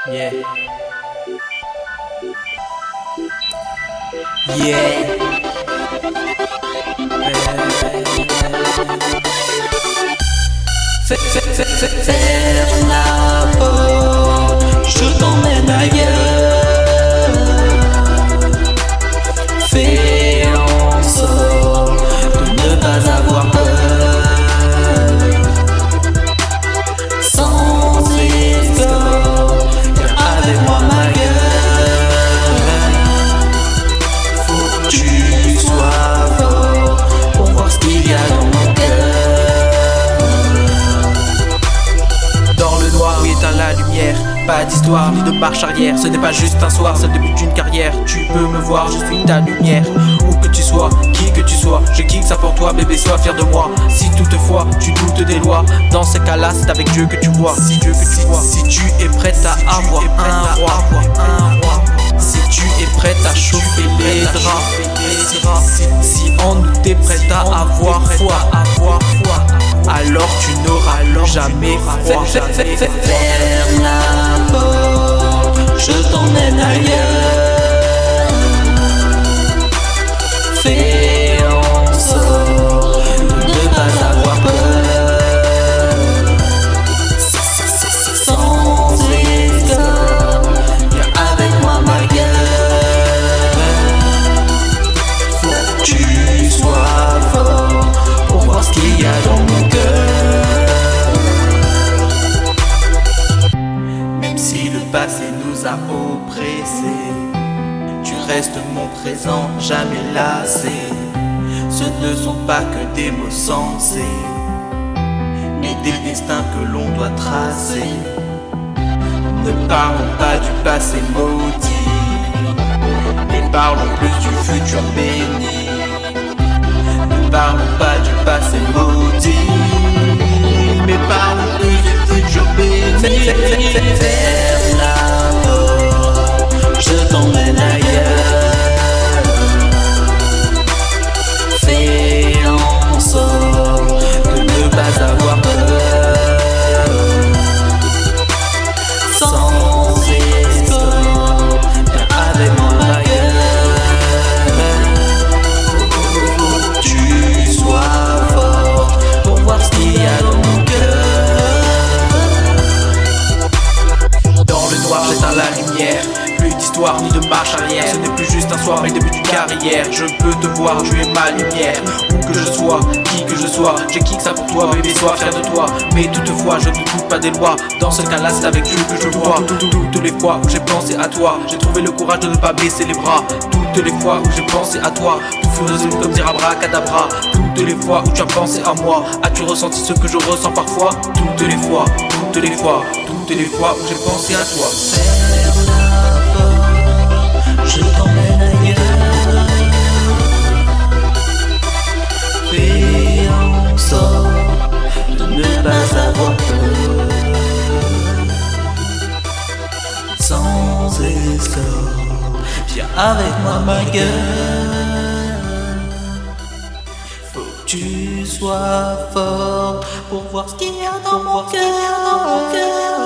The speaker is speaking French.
Yeah. Yeah. Ferme la porte, je t'emmène ailleurs. Fais en sorte de ne pas avoir peur. Sans effort, viens avec moi ma gueule. Faut que tu sois fort pour voir ce qu'il y a dans mon cœur. Dans le noir, oui, éteins la lumière. Pas d'histoire ni de marche arrière. Ce n'est pas juste un soir, c'est le début d'une carrière. Tu peux me voir, je suis ta lumière. Où que tu sois, qui que tu sois, je kick ça pour toi, bébé, sois fier de moi. Si toutefois tu doutes des lois, dans ce cas-là, c'est avec Dieu que tu vois. Si Dieu que tu vois, si tu es prête à avoir un roi, si tu es prête à chauffer les draps, si en nous t'es prête à avoir foi, alors tu n'auras jamais froid. Ferme la porte, je t'emmène ailleurs. Fais en sorte de ne pas avoir peur. Sans effort, viens avec moi ma gueule. Faut que tu sois fort pour voir ce qu'il y a dans mon cœur. Même si le passé nous a oppressés, tu restes mon présent, jamais lassé. Ce ne sont pas que des mots sensés, mais des destins que l'on doit tracer. Ne parlons pas du passé maudit, mais parlons plus du futur béni. Ne parlons pas du passé maudit, mais parlons plus du futur béni. Ferme la porte, je t'emmène ailleurs. Fais en sorte de ne pas avoir peur. Sans effort, viens avec moi ma gueule. Faut que tu sois fort pour voir ce qu'il y a dans mon cœur. Dans le noir, j'éteins la lumière. Plus d'histoire ni de marche arrière. Ce n'est plus juste un soir mais le début d'une carrière. Je peux te voir, tu es ma lumière. Où que je sois, qui que je sois, je kick ça pour toi, bébé, sois fier de toi. Mais toutefois, je ne doute pas des lois. Dans ce cas-là, c'est avec Dieu que je vois. Toutes les fois où j'ai pensé à toi, j'ai trouvé le courage de ne pas baisser les bras. Toutes les fois où j'ai pensé à toi, tout fut résolu comme dire abracadabra. Toutes les fois où tu as pensé à moi, as-tu ressenti ce que je ressens parfois? Toutes les fois, toutes les fois, toutes les fois où j'ai pensé à toi. Ferme la porte, je t'emmène ailleurs. Fais en sorte de ne pas avoir peur. Sans escorte, viens avec moi ma gueule. Faut que tu sois fort pour voir ce qu'il y a dans mon cœur.